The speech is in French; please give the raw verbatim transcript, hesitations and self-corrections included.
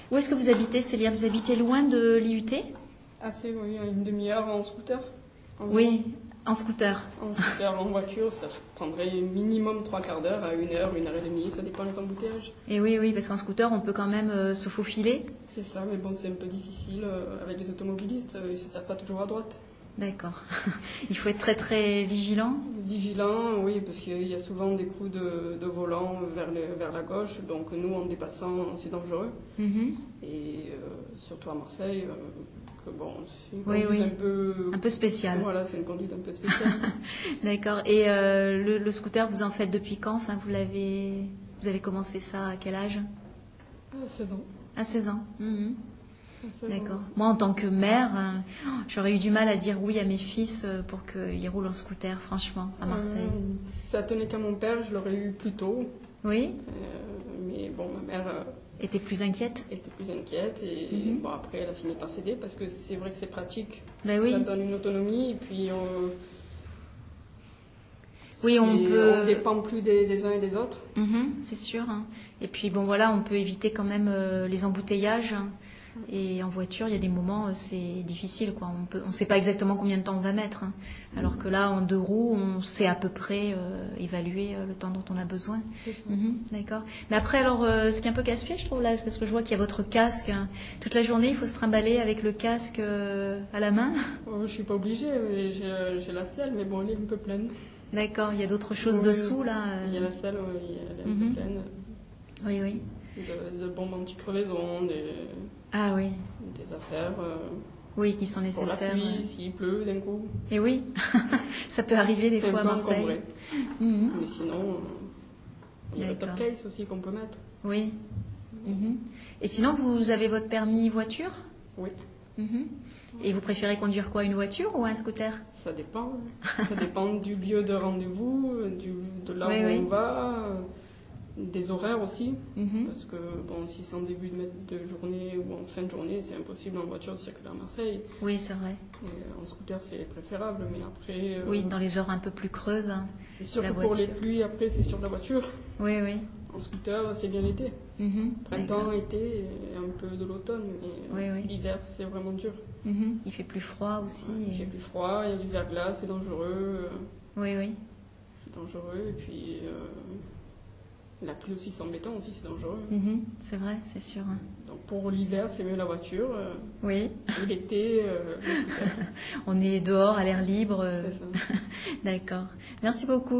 Où est-ce que vous habitez, Célia? Vous habitez loin de l'I U T? Assez, oui, à une demi-heure en scooter. En Oui, en scooter. En scooter, en voiture, ça prendrait minimum trois quarts d'heure à une heure, une heure et demie, ça dépend des embouteillages. Et oui, oui, parce qu'en scooter, on peut quand même euh, se faufiler. C'est ça, mais bon, c'est un peu difficile euh, avec les automobilistes, euh, ils ne se servent pas toujours à droite. D'accord. Il faut être très très vigilant. Vigilant, oui, parce qu'il y a souvent des coups de, de volant vers, les, vers la gauche, donc nous en dépassant, c'est dangereux. Mm-hmm. Et euh, surtout à Marseille, euh, que bon, c'est une oui, conduite oui. un peu... Un peu spéciale. Voilà, c'est une conduite un peu spéciale. D'accord. Et euh, le, le scooter, vous en faites depuis quand? Enfin, vous l'avez, vous avez commencé ça à quel âge? À seize ans. À seize ans. Mm-hmm. D'accord. Moi, en tant que mère, euh, j'aurais eu du mal à dire oui à mes fils pour qu'ils roulent en scooter, franchement, à Marseille. Euh, ça tenait qu'à mon père, je l'aurais eu plus tôt. Oui. Euh, mais bon, ma mère euh, était plus inquiète. Était plus inquiète et mm-hmm. bon, après, elle a fini par céder parce que c'est vrai que c'est pratique. Ben oui. Ça donne une autonomie et puis on, oui, on peut. On dépend plus des, des uns et des autres. Mm-hmm, c'est sûr. Et puis bon, voilà, on peut éviter quand même euh, les embouteillages. Et en voiture, il y a des moments, c'est difficile, quoi. On peut, on sait pas exactement combien de temps on va mettre. Hein. Alors que là, en deux roues, on sait à peu près euh, évaluer euh, le temps dont on a besoin. Mm-hmm, d'accord. Mais après, alors, euh, ce qui est un peu casse-pied, je trouve, là, parce que je vois qu'il y a votre casque. Hein. Toute la journée, il faut se trimballer avec le casque euh, à la main. Oh, je suis pas obligée, j'ai, j'ai la selle, mais bon, elle est un peu pleine. D'accord, il y a d'autres choses oui, dessous, là. Euh... Il y a la selle, oui, elle est un mm-hmm. peu pleine. Oui, oui. De, de bombes anti-crevaison, des, ah, oui. des affaires. Euh, oui, qui sont nécessaires. Pour la pluie, euh... s'il pleut d'un coup. Et oui, ça peut arriver des c'est fois un peu à Marseille. Encombré. Mm-hmm. Mais sinon, il y a D'accord. le top case aussi qu'on peut mettre. Oui. Mm-hmm. Et sinon, vous avez votre permis voiture? Oui. Mm-hmm. Et vous préférez conduire quoi, une voiture ou un scooter? Ça dépend. Ça dépend du lieu de rendez-vous, du, de là oui, où oui. on va, des horaires aussi. Mm-hmm. Parce que bon, si c'est en début de, de journée ou en fin de journée, c'est impossible en voiture de circuler à Marseille. Oui, c'est vrai. Et en scooter, c'est préférable, mais après... Euh, oui, dans les heures un peu plus creuses. C'est sûr que pour les pluies, après, c'est sur la voiture. Oui, oui. En scooter, c'est bien l'été. Mm-hmm. Printemps, été, et un peu de l'automne. Mais oui, oui. l'hiver, c'est vraiment dur. Mm-hmm. Il fait plus froid aussi. Ouais, et... Il fait plus froid, il y a du verglas, c'est dangereux. Oui, oui. C'est dangereux, et puis... Euh, la pluie aussi, c'est embêtant aussi, c'est dangereux. Mm-hmm. C'est vrai, c'est sûr. Donc pour l'hiver, c'est mieux la voiture. Euh, oui. Et l'été, euh, le scooter. On est dehors, à l'air libre. C'est ça. D'accord. Merci beaucoup.